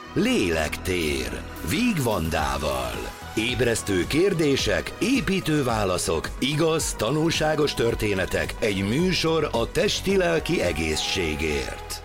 Lélektér, Víg Vandával. Ébresztő kérdések, építő válaszok, igaz, tanulságos történetek, egy műsor a testi-lelki egészségért.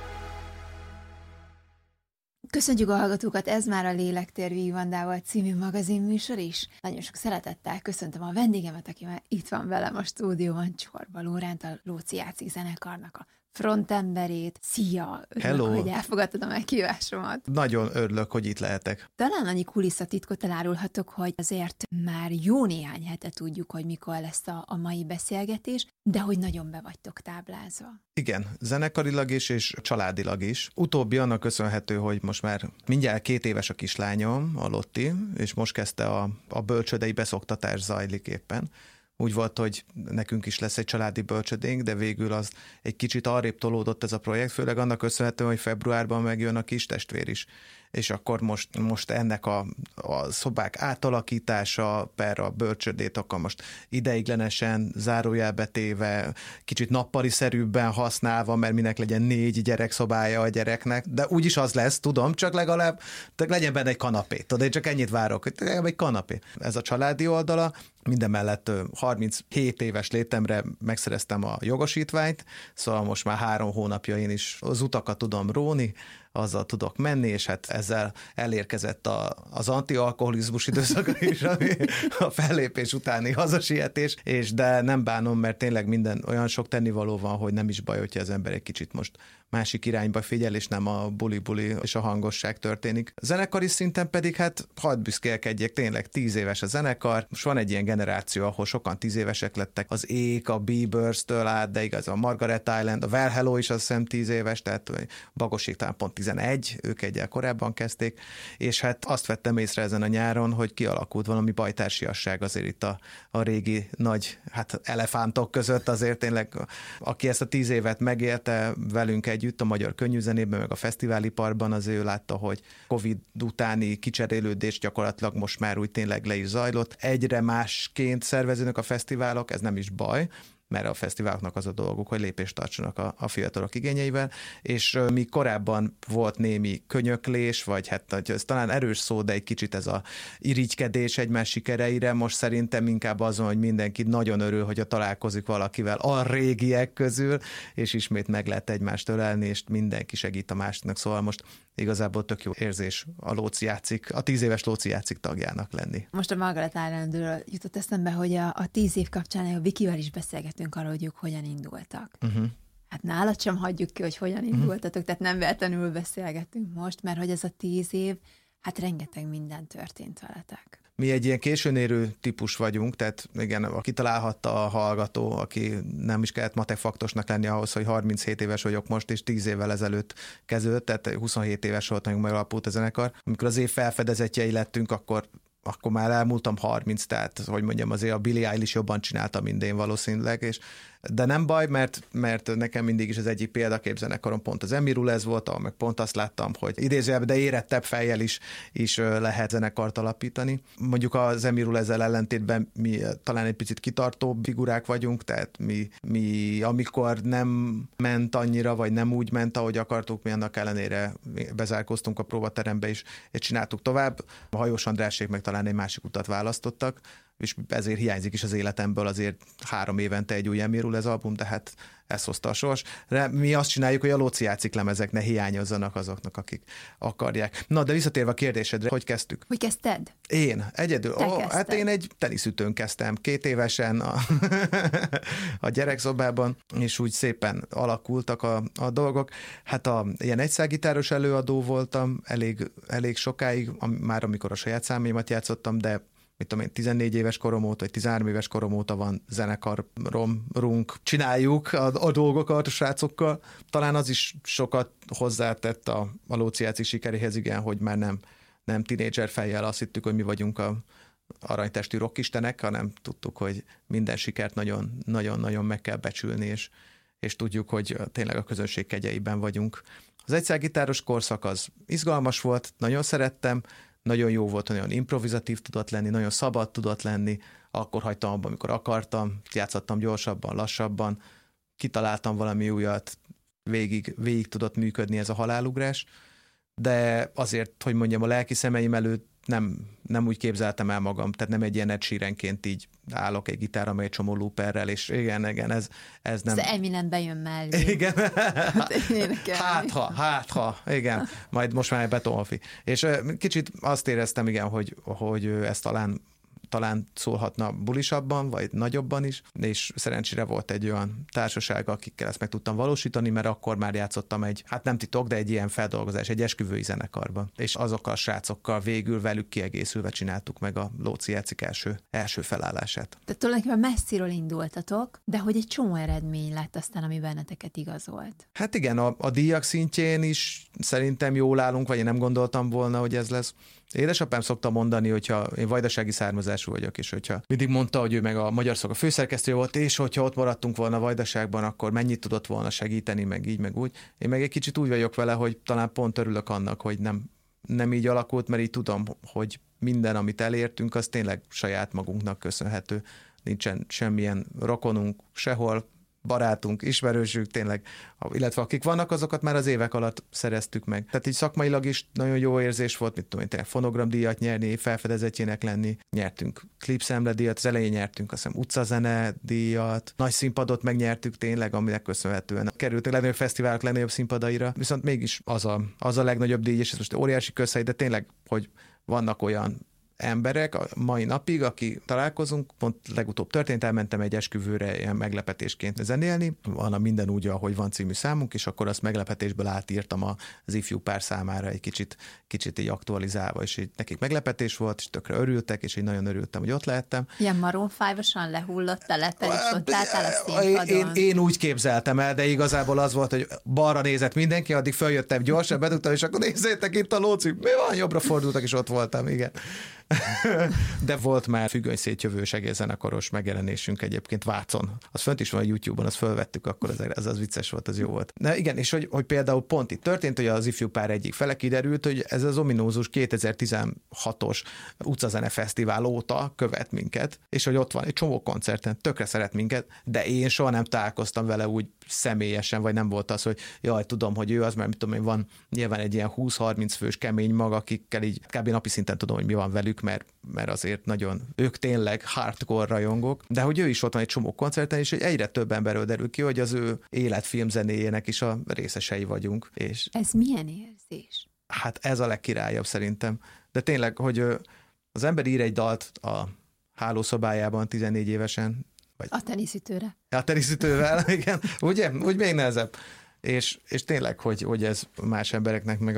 Köszönjük a hallgatókat, ez már a Lélektér Víg Vandával című magazinműsor is. Nagyon sok szeretettel köszöntöm a vendégemet, aki már itt van velem a stúdióban, Csorba Lóránt, a Lóci Játszik zenekarnak a frontemberét. Szia! Örülök, hogy elfogadtad a meghívásomat. Nagyon örülök, hogy itt lehetek. Talán annyi kulisszatitkot elárulhatok, hogy azért már jó néhány hete tudjuk, hogy mikor lesz a mai beszélgetés, de hogy nagyon be vagytok táblázva. Igen, zenekarilag is és családilag is. Utóbbi annak köszönhető, hogy most már mindjárt 2 éves a kislányom, a Lotti, és most kezdte a bölcsődei beszoktatás zajlik éppen. Úgy volt, hogy nekünk is lesz egy családi bölcsödénk, de végül az egy kicsit arrébb tolódott ez a projekt, főleg annak köszönhetően, hogy februárban megjön a kis testvér is. És akkor most ennek a szobák átalakítása, per a bölcsödét, akkor most ideiglenesen zárójelbe téve, kicsit nappali-szerűbben használva, mert minek legyen 4 gyerekszobája a gyereknek, de úgyis az lesz, tudom, csak legalább legyen benne egy kanapé. Tudod, én csak ennyit várok, hogy legalább egy kanapé. Ez a családi oldala. Mindemellett 37 éves létemre megszereztem a jogosítványt, szóval most már 3 hónapja én is az utakat tudom róni, azzal tudok menni, és hát ezzel elérkezett az antialkoholizmus időszaka is, ami a fellépés utáni hazasietés, de nem bánom, mert tényleg minden olyan sok tennivaló van, hogy nem is baj, hogyha az ember egy kicsit most másik irányba figyel, és nem a buli-buli és a hangosság történik. Zenekari szinten pedig hát hadd büszkélkedjek, tényleg 10 éves a zenekar, most van egy ilyen generáció, ahol sokan 10 évesek lettek, az Ék, a Bieberstől át, de igaz, a Margaret Island, a Well Hello is azt hiszem 10 éves, tehát Bagosék talán pont 11, ők egyel korábban kezdték, és hát azt vettem észre ezen a nyáron, hogy kialakult valami bajtársiasság azért itt a régi nagy elefántok között, azért tényleg, aki ezt a 10 évet megélte velünk együtt a magyar könnyűzenében, meg a fesztiváliparban, az ő látta, hogy Covid utáni kicserélődés gyakorlatilag most már úgy tényleg le is zajlott. Egyre másként szerveződnek a fesztiválok, ez nem is baj, mert a fesztiváloknak az a dolguk, hogy lépést tartsanak a fiatalok igényeivel, és mi korábban volt némi könyöklés, vagy hát ez talán erős szó, de egy kicsit ez a irigykedés egymás sikereire, most szerintem inkább azon, hogy mindenki nagyon örül, hogy találkozik valakivel a régiek közül, és ismét meg lehet egymást ölelni, és mindenki segít a másnak, szóval most igazából tök jó érzés a 10 éves Lóci Játszik tagjának lenni. Most a Margaret Islandről jutott eszembe, hogy a 10 év kapcsán a Vikivel is beszélgetünk arról, hogy ők hogyan indultak. Hát nálad sem hagyjuk ki, hogy hogyan indultatok, tehát nem véletlenül beszélgetünk most, mert hogy ez a 10 év, hát rengeteg minden történt veletek. Mi egy ilyen későn érő típus vagyunk, tehát igen, kitalálhatta a hallgató, aki nem is kellett matefaktosnak lenni ahhoz, hogy 37 éves vagyok most, és 10 évvel ezelőtt kezdődött, tehát 27 éves voltam, amikor megalapult a zenekar. Amikor az év felfedezetjei lettünk, akkor már elmúltam 30, tehát hogy mondjam, azért a Billie Eilish jobban csinálta, mint én valószínűleg, de nem baj, mert nekem mindig is az egyik példaképzenekarom pont az Emirulez volt, ahol meg pont azt láttam, hogy idézőjelben, de érettebb fejjel is lehet zenekart alapítani. Mondjuk az Emirulezzel ellentétben mi talán egy picit kitartóbb figurák vagyunk, tehát mi amikor nem ment annyira, vagy nem úgy ment, ahogy akartuk, mi annak ellenére bezárkóztunk a próbaterembe is, és csináltuk tovább. A Hajós Andrásék meg talán egy másik utat választottak, és ezért hiányzik is az életemből azért 3 évente egy új Emirulez album, de hát ezt hozta a sors. Mi azt csináljuk, hogy a Lóci Játszik lemezek ne hiányozzanak azoknak, akik akarják. Na, de visszatérve a kérdésedre, hogy kezdtük? Hogy kezdted? Én? Egyedül? Hát én egy teniszütőn kezdtem 2 évesen a gyerekszobában, és úgy szépen alakultak a dolgok. Hát ilyen egyszágitáros előadó voltam elég sokáig, már amikor a saját számaimat játszottam, de mit tudom én, 14 éves korom óta, vagy 13 éves korom óta van zenekarunk, csináljuk a dolgokat a srácokkal. Talán az is sokat hozzátett a Lóci Játszik sikeréhez, igen, hogy már nem tínédzser fejjel azt hittük, hogy mi vagyunk a aranytestű rockistenek, hanem tudtuk, hogy minden sikert nagyon-nagyon meg kell becsülni, és tudjuk, hogy tényleg a közönség kegyeiben vagyunk. Az egyszágitáros korszak az izgalmas volt, nagyon szerettem, nagyon jó volt, nagyon improvizatív tudott lenni, nagyon szabad tudott lenni, akkor hagytam abba, amikor akartam, játszottam gyorsabban, lassabban, kitaláltam valami újat, végig tudott működni ez a halálugrás, de azért, hogy mondjam, a lelki szemeim előtt nem úgy képzeltem el magam, tehát nem egy ilyen Ed Sheeranként így állok egy gitárra, egy csomó looperrel, és igen, ez nem... Ez Eminem bejön mellé. Igen. Hát ha, igen. Majd most már egy betonhafi. És kicsit azt éreztem, igen, hogy ez talán szólhatna bulisabban, vagy nagyobban is, és szerencsére volt egy olyan társaság, akikkel ezt meg tudtam valósítani, mert akkor már játszottam hát nem titok, de egy ilyen feldolgozás, egy esküvői zenekarban. És azokkal a srácokkal végül velük kiegészülve csináltuk meg a Lóci játszik első felállását. Tehát tulajdonképpen messziről indultatok, de hogy egy csomó eredmény lett aztán, ami benneteket igazolt. Hát igen, a díjak szintjén is szerintem jól állunk, vagy én nem gondoltam volna, hogy ez lesz. Édesapám szokta mondani, hogyha én vajdasági származású vagyok, és hogyha mindig mondta, hogy ő meg a Magyar Szolga főszerkesztője volt, és hogyha ott maradtunk volna Vajdaságban, akkor mennyit tudott volna segíteni, meg így, meg úgy. Én meg egy kicsit úgy vagyok vele, hogy talán pont örülök annak, hogy nem így alakult, mert így tudom, hogy minden, amit elértünk, az tényleg saját magunknak köszönhető. Nincsen semmilyen rokonunk sehol, barátunk, ismerősünk tényleg, illetve akik vannak, azokat már az évek alatt szereztük meg. Tehát így szakmailag is nagyon jó érzés volt, mit tudom én, tényleg fonogramdíjat nyerni, felfedezettjének lenni, nyertünk klipszemledíjat, az elején nyertünk azt hiszem utcazene díjat, nagy színpadot megnyertük tényleg, aminek köszönhetően kerültünk legnagyobb fesztiválok legnagyobb színpadaira, viszont mégis az a legnagyobb díj, és ez most óriási közhely, de tényleg, hogy vannak olyan emberek a mai napig, aki találkozunk, pont legutóbb történt, elmentem egy esküvőre ilyen meglepetésként zenélni, van a Minden úgy, ahogy van című számunk, és akkor azt meglepetésből átírtam az ifjú pár számára egy kicsit így aktualizálva, és így nekik meglepetés volt, és tökre örültek, és így nagyon örültem, hogy ott lehettem. Ilyen Maroon 5-osan lehullott a lepel, és ott álltál a színpadon. Én úgy képzeltem el, de igazából az volt, hogy balra nézett mindenki, addig följöttem gyorsan, bedugtam, és akkor nézzétek itt a Lóci, mi van, jobbra fordultak, és ott voltam, igen. De volt már függönyszétjövős egészzenekaros megjelenésünk egyébként Vácon. Az fönt is van a YouTube-on, azt fölvettük, akkor az vicces volt, az jó volt. Na igen, és hogy például pont itt történt, hogy az ifjú pár egyik fele kiderült, hogy ez az ominózus 2016-os utcazene fesztivál óta követ minket, és hogy ott van egy csomó koncerten, tökre szeret minket, de én soha nem találkoztam vele úgy személyesen, vagy nem volt az, hogy jaj, tudom, hogy ő az, mert mit tudom én, van nyilván egy ilyen 20-30 fős kemény mag, akikkel így kb. Napi szinten tudom, hogy mi van velük, mert azért nagyon, ők tényleg hardcore rajongók, de hogy ő is ott van egy csomó koncerten, és hogy egyre több emberről derül ki, hogy az ő életfilmzenéjének is a részesei vagyunk. És ez milyen érzés? Hát ez a legkirályabb szerintem. De tényleg, hogy az ember ír egy dalt a hálószobájában 14 évesen, vagy a teniszütőre. A teniszütővel, igen. Ugye? Úgy még nehezebb. És tényleg, hogy ez más embereknek meg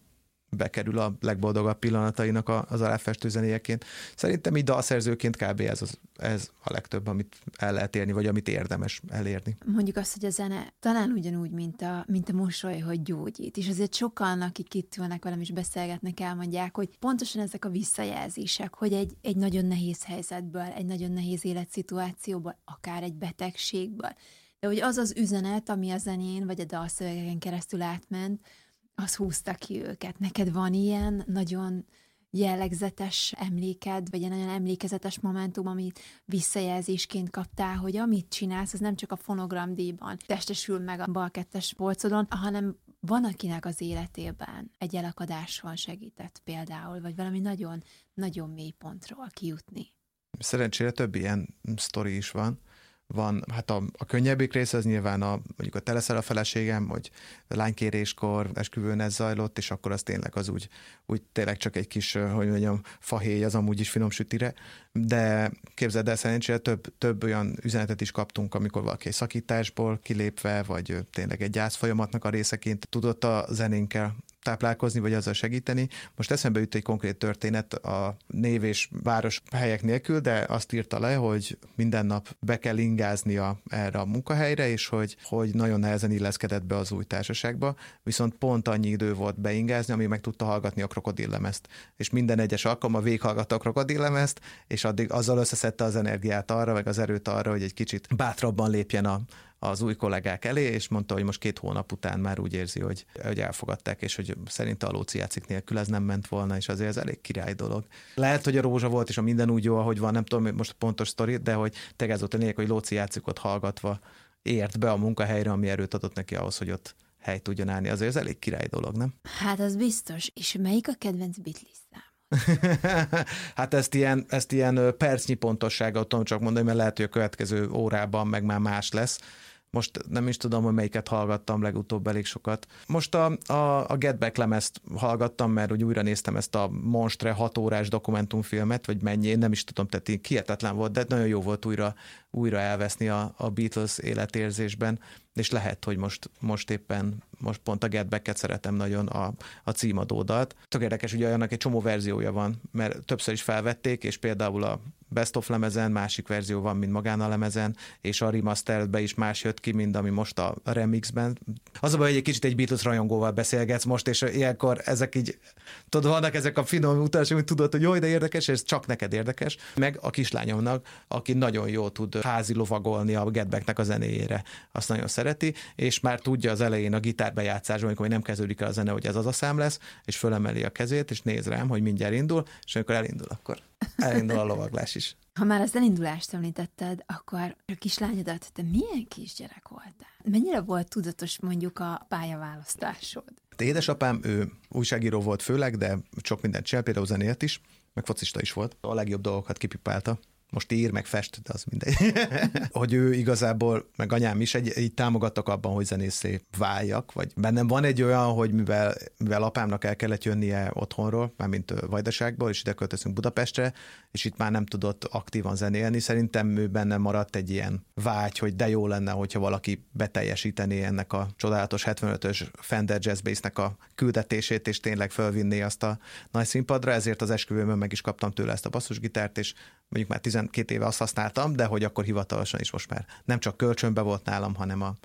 bekerül a legboldogabb pillanatainak az aláfestő zenéjeként. Szerintem így dalszerzőként kb. Ez a legtöbb, amit el lehet érni, vagy amit érdemes elérni. Mondjuk azt, hogy a zene talán ugyanúgy, mint a mosoly, hogy gyógyít. És azért sokan, akik itt ülnek velem és beszélgetnek, elmondják, hogy pontosan ezek a visszajelzések, hogy egy nagyon nehéz helyzetből, egy nagyon nehéz életszituációból, akár egy betegségből, de hogy az az üzenet, ami a zenén vagy a dalszövegeken keresztül átment, az húzta ki őket. Neked van ilyen nagyon jellegzetes emléked, vagy egy nagyon emlékezetes momentum, amit visszajelzésként kaptál, hogy amit csinálsz, az nem csak a fonogramdíjban testesül meg a bal kettes polcodon, hanem van, akinek az életében egy elakadáson segített például, vagy valami nagyon, nagyon mély pontról kijutni. Szerencsére több ilyen sztori is van. Van, hát a könnyebbik része az nyilván mondjuk a Te leszel a feleségem, hogy lánykéréskor esküvőn ez zajlott, és akkor az tényleg az úgy tényleg csak egy kis, hogy mondjam, fahéj az amúgy is finom sütire, de képzeld el, szerencsére több olyan üzenetet is kaptunk, amikor valaki egy szakításból kilépve, vagy tényleg egy gyászfolyamatnak a részeként tudott a zenénkkel táplálkozni, vagy azzal segíteni. Most eszembe jut egy konkrét történet a név és város helyek nélkül, de azt írta le, hogy minden nap be kell ingáznia erre a munkahelyre, és hogy nagyon nehezen illeszkedett be az új társaságba, viszont pont annyi idő volt beingázni, ami meg tudta hallgatni a Krokodillemezt. És minden egyes alkalommal végighallgatta a Krokodillemezt, és addig azzal összeszedte az energiát arra, meg az erőt arra, hogy egy kicsit bátrabban lépjen az új kollégák elé, és mondta, hogy most 2 hónap után már úgy érzi, hogy elfogadták, és hogy szerinte a Lóci játszik nélkül ez nem ment volna, és azért ez elég király dolog. Lehet, hogy a Rózsa volt, és a minden úgy jó, ahogy van, nem tudom most a pontos sztorit, de hogy tényleg ez volt a lényeg, hogy Lóci játszik ott hallgatva ért be a munkahelyre, ami erőt adott neki ahhoz, hogy ott hely tudjon állni. Azért ez elég király dolog, nem? Hát az biztos. És melyik a kedvenc Beatles szám? Hát ezt ilyen percnyi pontossággal tudom csak mondani, mert lehet, hogy a következő órában meg már más lesz. Most nem is tudom, hogy melyiket hallgattam legutóbb elég sokat. Most a Get Back lemezt hallgattam, mert úgy újra néztem ezt a Monstre 6 órás dokumentumfilmet, vagy mennyi, én nem is tudom, tehát hihetetlen volt, de nagyon jó volt újra elveszni a Beatles életérzésben, és lehet, hogy most pont a Get Back-et szeretem nagyon, a címadódalt. Tök érdekes, ugye annak egy csomó verziója van, mert többször is felvették, és például a Best of lemezen másik verzió van, mint magán a lemezen, és a remasteredben is más jött ki, mint ami most a remixben. Az a baj, hogy egy kicsit egy Beatles rajongóval beszélgetsz most, és ilyenkor ezek így, tudod, vannak ezek a finom utalások, hogy tudod, hogy jó, de érdekes, és ez csak neked érdekes. Meg a kislányomnak, aki nagyon jól tud házi lovagolni a Get Back-nek a zenéjére. Azt nagyon szereti, és már tudja az elején a gitárbejátszásban, amikor nem kezdődik el a zene, hogy ez az a szám lesz, és fölemeli a kezét, és néz rám, hogy mindjárt indul, és amikor elindul, akkor elindul a lovaglás is. Ha már az elindulást említetted, akkor a kislányodat, te milyen kisgyerek voltál? Mennyire volt tudatos mondjuk a pályaválasztásod? Édesapám, ő újságíró volt főleg, de sok mindent csinál, például zenét is, meg focista is volt. A legjobb dolgokat kipipálta. Most ír, meg fest, de az mindegy. Hogy ő igazából, meg anyám is így támogattak abban, hogy zenészé váljak, vagy bennem van egy olyan, hogy mivel apámnak el kellett jönnie otthonról, mármint Vajdaságból, és ide költözünk Budapestre, és itt már nem tudott aktívan zenélni, szerintem ő bennem maradt egy ilyen vágy, hogy de jó lenne, hogyha valaki beteljesítené ennek a csodálatos 75-ös Fender Jazz Bass-nek a küldetését, és tényleg fölvinné azt a nagy színpadra, ezért az esküvőmön meg is kaptam tőle ezt a basszusgitárt, és mondjuk már 12 éve azt használtam, de hogy akkor hivatalosan is most már nem csak kölcsönbe volt nálam,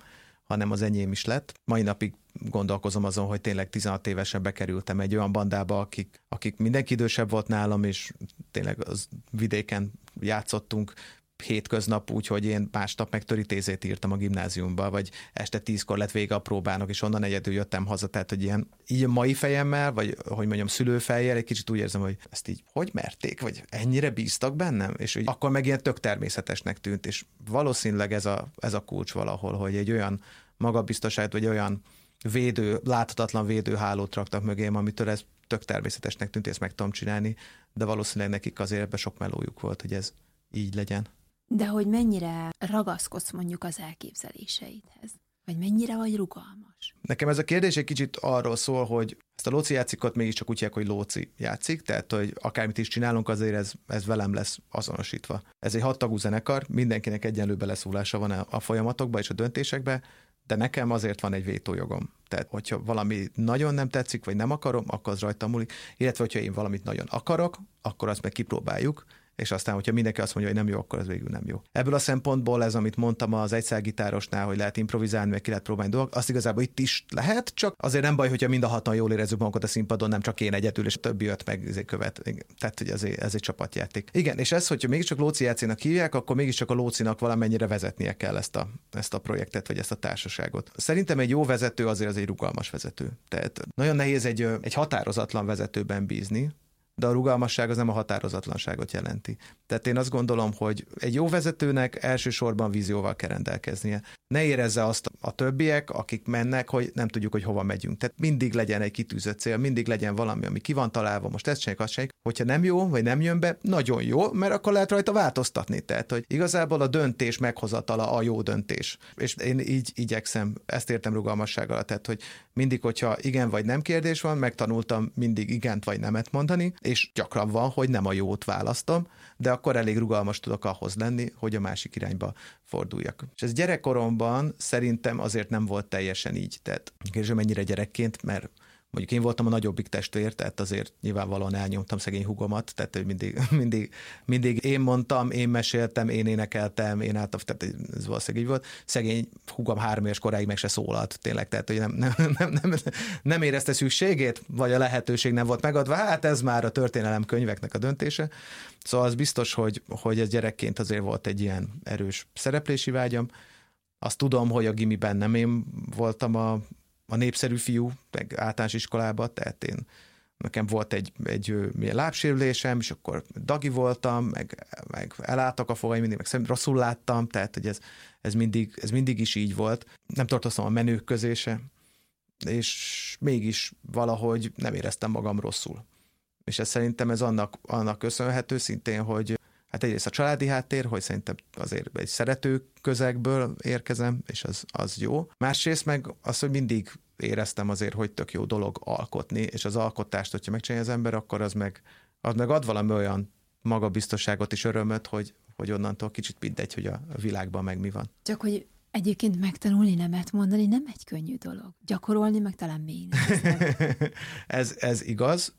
hanem az enyém is lett. Mai napig gondolkozom azon, hogy tényleg 16 évesen bekerültem egy olyan bandába, akik mindenki idősebb volt nálam, és tényleg az vidéken játszottunk hétköznap, úgyhogy én másnap meg töritézét írtam a gimnáziumba, vagy este 10-kor lett vége a próbának, és onnan egyedül jöttem haza, tehát hogy ilyen így a mai fejemmel, vagy hogy mondjam, szülőfejjel egy kicsit úgy érzem, hogy ezt így hogy merték, vagy ennyire bíztak bennem, és hogy akkor meg ilyen tök természetesnek tűnt, és valószínűleg ez a kulcs valahol, hogy egy olyan magabiztosságot, vagy olyan láthatatlan védőhálót raktak mögém, amitől ez tök természetesnek tűnt, ezt meg tudom csinálni, de valószínűleg nekik azért ebben sok melójuk volt, hogy ez így legyen. De hogy mennyire ragaszkodsz mondjuk az elképzeléseidhez? Vagy mennyire vagy rugalmas? Nekem ez a kérdés egy kicsit arról szól, hogy ezt a Lóci játszikot mégiscsak úgy hívják, hogy Lóci játszik, tehát hogy akármit is csinálunk, azért ez velem lesz azonosítva. Ez egy 6 tagú zenekar, mindenkinek egyenlő beleszólása van a folyamatokba és a döntésekbe, de nekem azért van egy vétójogom. Tehát, hogyha valami nagyon nem tetszik, vagy nem akarom, akkor az rajtam múlik. Illetve, hogyha én valamit nagyon akarok, akkor azt meg kipróbáljuk, és aztán, hogyha mindenki azt mondja, hogy nem jó, akkor az végül nem jó. Ebből a szempontból ez, amit mondtam az egyszálgitárosnál, hogy lehet improvizálni, meg ki lehet próbálni dolgok, azt igazából itt is lehet, csak azért nem baj, hogyha mind a hatan jól érezzük magunkat a színpadon, nem csak én egyedül, és a többi jött meg követ. Tehát, hogy ez egy csapatjáték. Igen, és ez, hogyha mégiscsak Lóci játszénak hívják, akkor mégiscsak a Lócinak valamennyire vezetnie kell ezt a projektet, vagy ezt a társaságot. Szerintem egy jó vezető azért az egy rugalmas vezető. Tehát nagyon nehéz egy határozatlan vezetőben bízni, de a rugalmasság az nem a határozatlanságot jelenti. Tehát én azt gondolom, hogy egy jó vezetőnek elsősorban vízióval kell rendelkeznie. Ne érezze azt a többiek, akik mennek, hogy nem tudjuk, hogy hova megyünk. Tehát mindig legyen egy kitűzött cél, mindig legyen valami, ami ki van találva, most ezt csináljuk, azt csináljuk. Hogyha nem jó, vagy nem jön be, nagyon jó, mert akkor lehet rajta változtatni. Tehát, hogy igazából a döntés meghozatala a jó döntés. És én így igyekszem, ezt értem rugalmasság alatt, tehát, hogy mindig, hogyha igen vagy nem kérdés van, megtanultam mindig igent vagy nemet mondani, és gyakran van, hogy nem a jót választom, de akkor elég rugalmas tudok ahhoz lenni, hogy a másik irányba forduljak. És ez gyerekkoromban szerintem azért nem volt teljesen így. Tehát kérdés, mennyire gyerekként, mert mondjuk én voltam a nagyobbik testvér, tehát azért nyilvánvalóan elnyomtam szegény húgomat, tehát hogy mindig én mondtam, én meséltem, én énekeltem, én álltam, tehát ez valószínűleg így volt. Szegény húgom 3 éves koráig meg se szólalt, tényleg, tehát hogy nem érezte szükségét, vagy a lehetőség nem volt megadva, hát ez már a történelem könyveknek a döntése. Szóval az biztos, hogy ez gyerekként azért volt egy ilyen erős szereplési vágyam. Azt tudom, hogy a gimiben nem én voltam a népszerű fiú, meg általános iskolában, tehát nekem volt egy lábsérülésem, és akkor dagi voltam, meg elálltak a fogaim, mindig meg rosszul láttam, tehát hogy ez mindig is így volt. Nem tartoztam a menők közé se, és mégis valahogy nem éreztem magam rosszul. És ez szerintem ez annak köszönhető szintén, hogy hát egyrészt a családi háttér, hogy szerintem azért egy szerető közegből érkezem, és az jó. Másrészt meg az, hogy mindig éreztem azért, hogy tök jó dolog alkotni, és az alkotást, hogyha megcsinálja az ember, akkor az meg ad valami olyan magabiztosságot és örömöt, hogy onnantól kicsit mindegy, hogy a világban meg mi van. Csak hogy egyébként megtanulni nemet mondani nem egy könnyű dolog. Gyakorolni meg talán még ez igaz,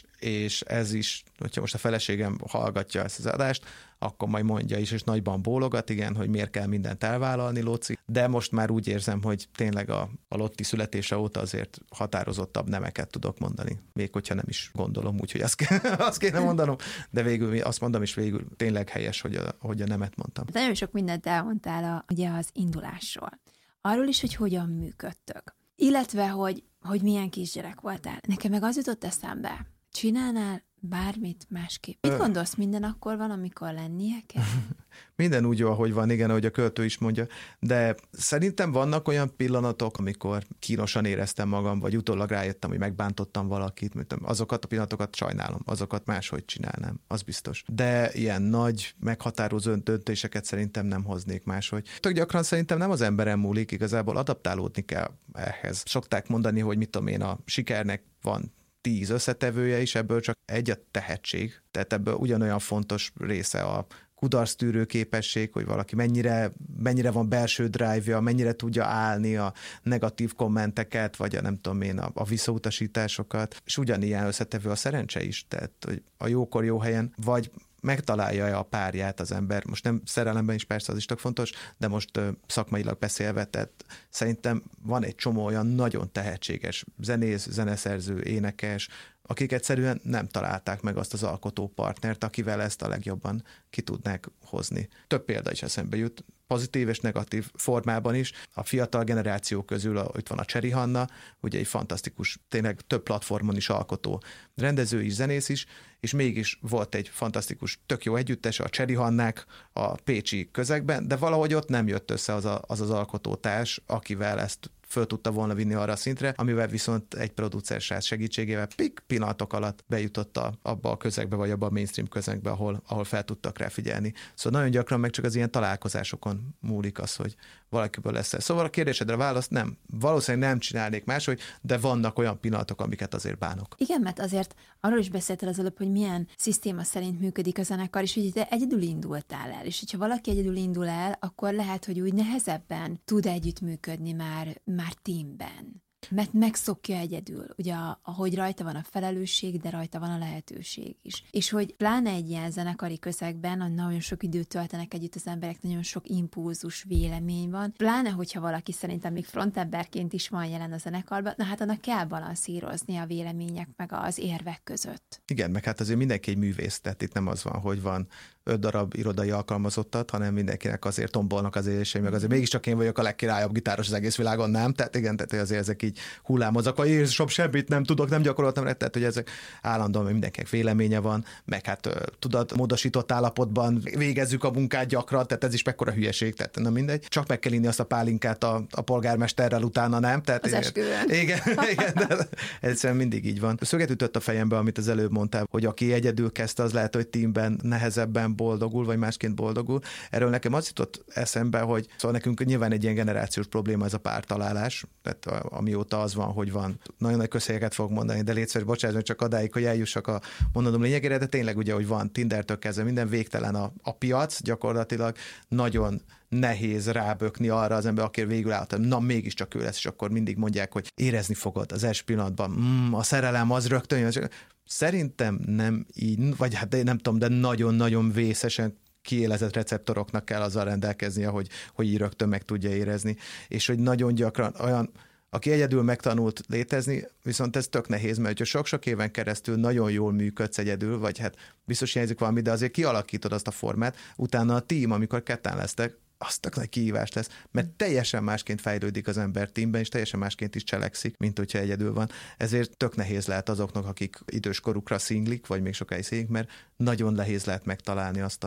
és ez is, hogyha most a feleségem hallgatja ezt az adást, akkor majd mondja is, és nagyban bólogat, igen, hogy miért kell mindent elvállalni, Lóci. De most már úgy érzem, hogy tényleg a Lotti születése óta azért határozottabb nemeket tudok mondani. Még hogyha nem is gondolom úgy, hogy azt kéne mondanom, de végül azt mondom, és végül tényleg helyes, hogy a nemet mondtam. Nagyon sok mindent elmondtál ugye az indulásról. Arról is, hogy hogyan működtök. Illetve, hogy milyen kisgyerek voltál. Nekem meg az jutott eszembe. Csinálnál bármit másképp. Mit gondolsz, minden akkor van, amikor lennie kell? Minden úgy jó, ahogy van, igen, ahogy a költő is mondja, de szerintem vannak olyan pillanatok, amikor kínosan éreztem magam, vagy utólag rájöttem, hogy megbántottam valakit, azokat a pillanatokat sajnálom, azokat máshogy csinálnám, az biztos. De ilyen nagy, meghatározó döntéseket szerintem nem hoznék máshogy. Tök gyakran szerintem nem az emberen múlik, igazából adaptálódni kell ehhez. Szokták mondani, hogy mit tudom én, a sikernek van 10 összetevője is, ebből csak egy a tehetség. Tehát ebből ugyanolyan fontos része a kudarctűrő képesség, hogy valaki mennyire van belső drive-ja, mennyire tudja állni a negatív kommenteket, vagy nem tudom én, a visszautasításokat. És ugyanilyen összetevő a szerencse is, tehát hogy a jókor jó helyen, vagy megtalálja a párját az ember. Most nem szerelemben is persze az is tök fontos, de most szakmailag beszélve, tehát szerintem van egy csomó olyan nagyon tehetséges zenész, zeneszerző, énekes, akik egyszerűen nem találták meg azt az alkotópartnert, akivel ezt a legjobban ki tudnák hozni. Több példa is eszembe jut, pozitív és negatív formában is. A fiatal generáció közül itt van a Cseri Hanna, ugye egy fantasztikus, tényleg több platformon is alkotó rendező is, zenész is, és mégis volt egy fantasztikus, tök jó együttes a Cseri Hannák a pécsi közegben, de valahogy ott nem jött össze az alkotótárs, akivel ezt föl tudta volna vinni arra a szintre, amivel viszont egy producersrác segítségével pillanatok alatt bejutott abba a közegbe, vagy abba a mainstream közegbe, ahol fel tudtak rá figyelni. Szóval nagyon gyakran meg csak az ilyen találkozásokon múlik az, hogy valakiből lesz ez. Szóval a kérdésedre válasz nem. Valószínűleg nem csinálnék máshogy, de vannak olyan pillanatok, amiket azért bánok. Igen, mert azért arról is beszéltél az előbb, hogy milyen szisztéma szerint működik a zenekar, és hogy te egyedül indultál el. És hogyha valaki egyedül indul el, akkor lehet, hogy úgy nehezebben tud együttműködni már teamben. Mert megszokja egyedül, ugye, ahogy rajta van a felelősség, de rajta van a lehetőség is. És hogy pláne egy ilyen zenekari közegben, nagyon sok időt töltenek együtt az emberek, nagyon sok impulzus, vélemény van, pláne, hogyha valaki szerintem még frontemberként is van jelen a zenekarban, na hát annak kell balanszírozni a vélemények meg az érvek között. Igen, meg hát azért mindenki egy művész, tehát itt nem az van, hogy van 5 darab irodai alkalmazottat, hanem mindenkinek azért tombolnak az élései, meg azért mégiscsak én vagyok a legkirályabb gitáros az egész világon, nem? Tehát igen, tehát azért ezek így hullámozak, vagy Jézusom, semmit nem tudok, nem gyakoroltam rá, tehát hogy ezek állandóan mindenkinek véleménye van, meg hát tudatmódosított állapotban végezzük a munkát gyakran, tehát ez is mekkora hülyeség, tehát nem mindegy. Csak meg kell inni azt a pálinkát a polgármesterrel utána, nem? Tehát az esküvőn. Igen, de egyszerűen mindig így van. Szöget ütött a fejembe, amit az előbb mondtál, hogy aki egyedül kezdte, az lehet, hogy teamben nehezebben boldogul, vagy másként boldogul. Erről nekem az jutott eszembe, hogy szóval nekünk nyilván egy ilyen generációs probléma ez a pártalálás, tehát amióta az van, hogy van. Nagyon nagy közhelyeket fogok mondani, de légy szíves, bocsáss meg csak adáig, hogy eljussak a mondatom lényegére, de tényleg ugye, hogy van Tindertől kezdve minden végtelen a piac, gyakorlatilag nagyon nehéz rábökni arra az ember, aki végül állt, na mégiscsak ő lesz, és akkor mindig mondják, hogy érezni fogod az első pillanatban, a szerelem az rögtön jön. Szerintem nem így, vagy hát nem tudom, de nagyon-nagyon vészesen kiélezett receptoroknak kell azzal rendelkeznie, hogy így rögtön meg tudja érezni. És hogy nagyon gyakran olyan, aki egyedül megtanult létezni, viszont ez tök nehéz, mert ha sok-sok éven keresztül nagyon jól működsz egyedül, vagy hát biztos hiányzik valami, de azért kialakítod azt a formát, utána a team, amikor ketten lesztek, az tök nagy kihívás lesz, mert teljesen másként fejlődik az ember teamben, és teljesen másként is cselekszik, mint hogyha egyedül van. Ezért tök nehéz lehet azoknak, akik időskorukra szinglik, vagy még sokáig szinglik, mert nagyon nehéz lehet megtalálni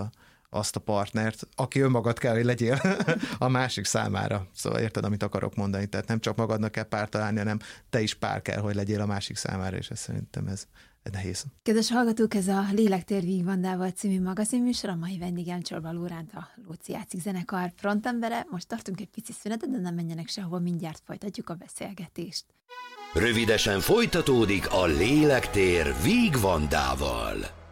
azt a partnert, aki önmagad kell, hogy legyél a másik számára. Szóval érted, amit akarok mondani? Tehát nem csak magadnak kell párt találni, hanem te is pár kell, hogy legyél a másik számára, és szerintem ez nehéz. Kedves hallgatók, ez a Lélektér Vígvandával című magazinműsor, a mai vendégem Csorba Lóránt, a Lóczy Játszik zenekar frontembere. Most tartunk egy pici szünetet, de nem menjenek sehova, mindjárt folytatjuk a beszélgetést. Rövidesen folytatódik a Lélektér Vígvandával.